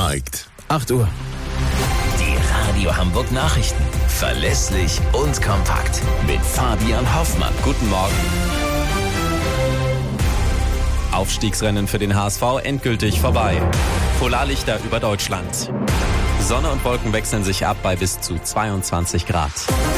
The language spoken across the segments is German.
geneigt. 8 Uhr. Die Radio Hamburg Nachrichten. Verlässlich und kompakt. Mit Fabian Hoffmann. Guten Morgen. Aufstiegsrennen für den HSV endgültig vorbei. Polarlichter über Deutschland. Sonne und Wolken wechseln sich ab bei bis zu 22 Grad.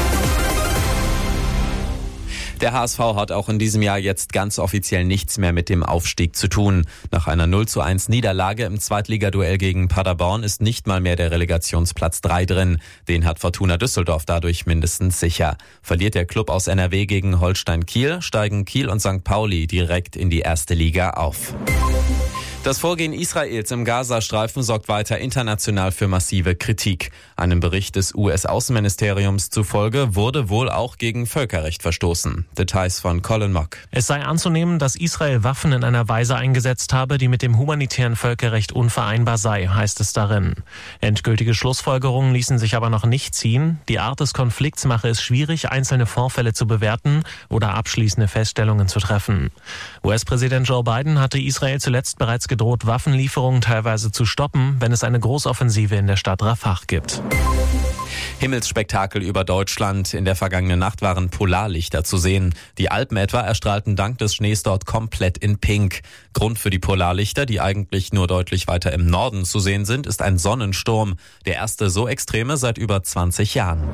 Der HSV hat auch in diesem Jahr jetzt ganz offiziell nichts mehr mit dem Aufstieg zu tun. Nach einer 0:1 Niederlage im Zweitligaduell gegen Paderborn ist nicht mal mehr der Relegationsplatz 3 drin. Den hat Fortuna Düsseldorf dadurch mindestens sicher. Verliert der Klub aus NRW gegen Holstein Kiel, steigen Kiel und St. Pauli direkt in die erste Liga auf. Das Vorgehen Israels im Gazastreifen sorgt weiter international für massive Kritik. Einem Bericht des US-Außenministeriums zufolge wurde wohl auch gegen Völkerrecht verstoßen. Details von Colin Mock. Es sei anzunehmen, dass Israel Waffen in einer Weise eingesetzt habe, die mit dem humanitären Völkerrecht unvereinbar sei, heißt es darin. Endgültige Schlussfolgerungen ließen sich aber noch nicht ziehen. Die Art des Konflikts mache es schwierig, einzelne Vorfälle zu bewerten oder abschließende Feststellungen zu treffen. US-Präsident Joe Biden hatte Israel zuletzt bereits gedroht, Waffenlieferungen teilweise zu stoppen, wenn es eine Großoffensive in der Stadt Rafah gibt. Himmelsspektakel über Deutschland. In der vergangenen Nacht waren Polarlichter zu sehen. Die Alpen etwa erstrahlten dank des Schnees dort komplett in Pink. Grund für die Polarlichter, die eigentlich nur deutlich weiter im Norden zu sehen sind, ist ein Sonnensturm. Der erste so extreme seit über 20 Jahren.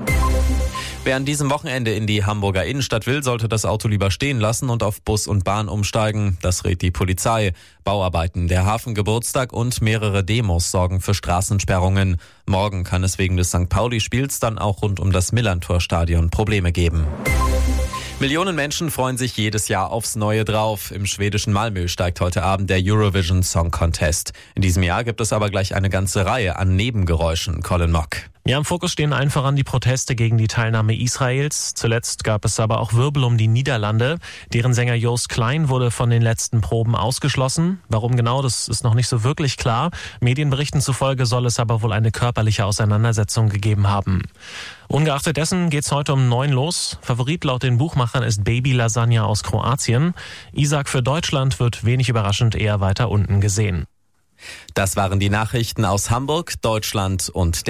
Wer an diesem Wochenende in die Hamburger Innenstadt will, sollte das Auto lieber stehen lassen und auf Bus und Bahn umsteigen. Das rät die Polizei. Bauarbeiten, der Hafengeburtstag und mehrere Demos sorgen für Straßensperrungen. Morgen kann es wegen des St. Pauli-Spiels dann auch rund um das Millerntor-Stadion Probleme geben. Millionen Menschen freuen sich jedes Jahr aufs Neue drauf. Im schwedischen Malmö steigt heute Abend der Eurovision Song Contest. In diesem Jahr gibt es aber gleich eine ganze Reihe an Nebengeräuschen. Colin Mock. Ja, im Fokus stehen allen voran die Proteste gegen die Teilnahme Israels. Zuletzt gab es aber auch Wirbel um die Niederlande. Deren Sänger Joost Klein wurde von den letzten Proben ausgeschlossen. Warum genau, das ist noch nicht so wirklich klar. Medienberichten zufolge soll es aber wohl eine körperliche Auseinandersetzung gegeben haben. Ungeachtet dessen geht's heute um 9 los. Favorit laut den Buchmachern ist Baby Lasagna aus Kroatien. Isak für Deutschland wird wenig überraschend eher weiter unten gesehen. Das waren die Nachrichten aus Hamburg, Deutschland und